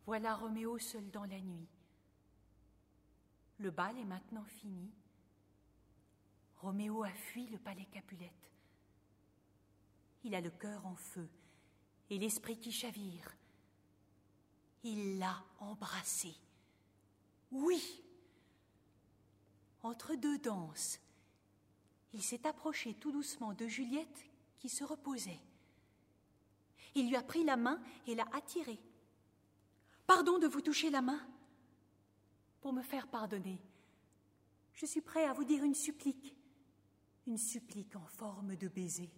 Voilà Roméo seul dans la nuit. Le bal est maintenant fini. Roméo a fui le palais Capulet. Il a le cœur en feu et l'esprit qui chavire. Il l'a embrassée. Oui! Entre deux danses, il s'est approché tout doucement de Juliette qui se reposait. Il lui a pris la main et l'a attirée. « Pardon de vous toucher la main. Pour me faire pardonner, je suis prêt à vous dire une supplique en forme de baiser.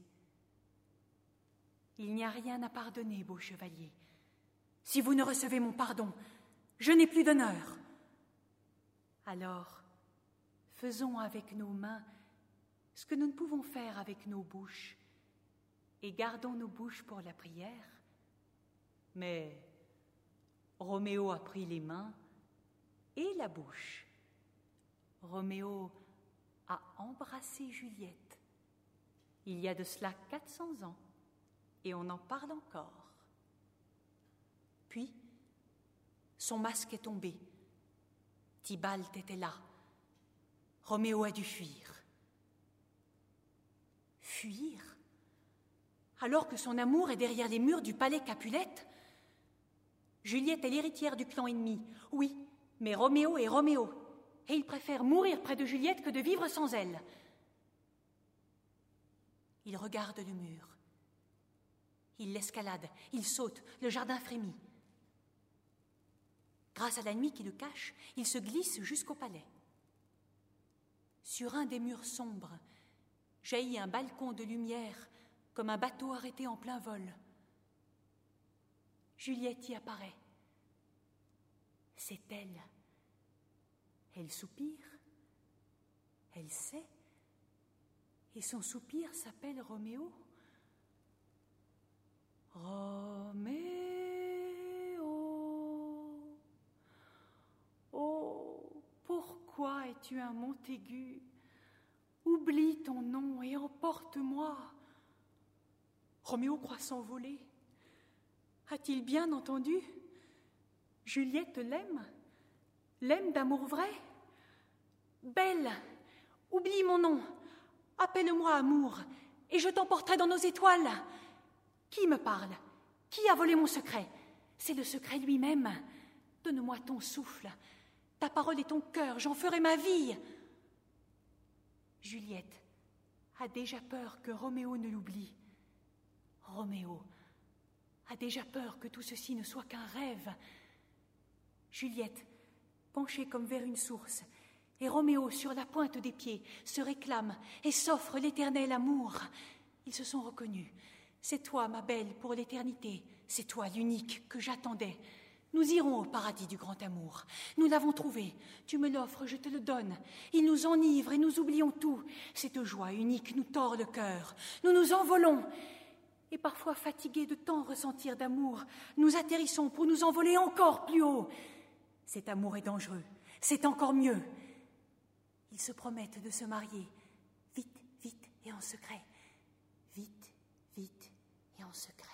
Il n'y a rien à pardonner, beau chevalier. Si vous ne recevez mon pardon, je n'ai plus d'honneur. Alors, faisons avec nos mains ce que nous ne pouvons faire avec nos bouches, et gardons nos bouches pour la prière. » Mais Roméo a pris les mains et la bouche. Roméo a embrassé Juliette. Il y a de cela 400 ans, et on en parle encore. Puis, son masque est tombé. Tybalt était là. Roméo a dû fuir. Fuir? Alors que son amour est derrière les murs du palais Capulet? Juliette est l'héritière du clan ennemi, oui, mais Roméo est Roméo, et il préfère mourir près de Juliette que de vivre sans elle. Il regarde le mur. Il l'escalade, il saute, le jardin frémit. Grâce à la nuit qui le cache, il se glisse jusqu'au palais. Sur un des murs sombres, jaillit un balcon de lumière, comme un bateau arrêté en plein vol. Juliette y apparaît. C'est elle. Elle soupire. Elle sait. Et son soupir s'appelle Roméo. Roméo. Oh, pourquoi es-tu un Montaigu? Oublie ton nom et emporte-moi. Roméo croit s'envoler. A-t-il bien entendu? Juliette l'aime? L'aime d'amour vrai? Belle, oublie mon nom. Appelle-moi amour, et je t'emporterai dans nos étoiles. Qui me parle? Qui a volé mon secret? C'est le secret lui-même. Donne-moi ton souffle. Ta parole et ton cœur, j'en ferai ma vie. Juliette a déjà peur que Roméo ne l'oublie. Roméo a déjà peur que tout ceci ne soit qu'un rêve. Juliette, penchée comme vers une source, et Roméo, sur la pointe des pieds, se réclame et s'offre l'éternel amour. Ils se sont reconnus. C'est toi, ma belle, pour l'éternité. C'est toi, l'unique que j'attendais. Nous irons au paradis du grand amour. Nous l'avons trouvé. Tu me l'offres, je te le donne. Il nous enivre et nous oublions tout. Cette joie unique nous tord le cœur. Nous nous envolons. Et parfois, fatigués de tant ressentir d'amour, nous atterrissons pour nous envoler encore plus haut. Cet amour est dangereux. C'est encore mieux. Ils se promettent de se marier. Vite, vite et en secret. Vite, vite et en secret.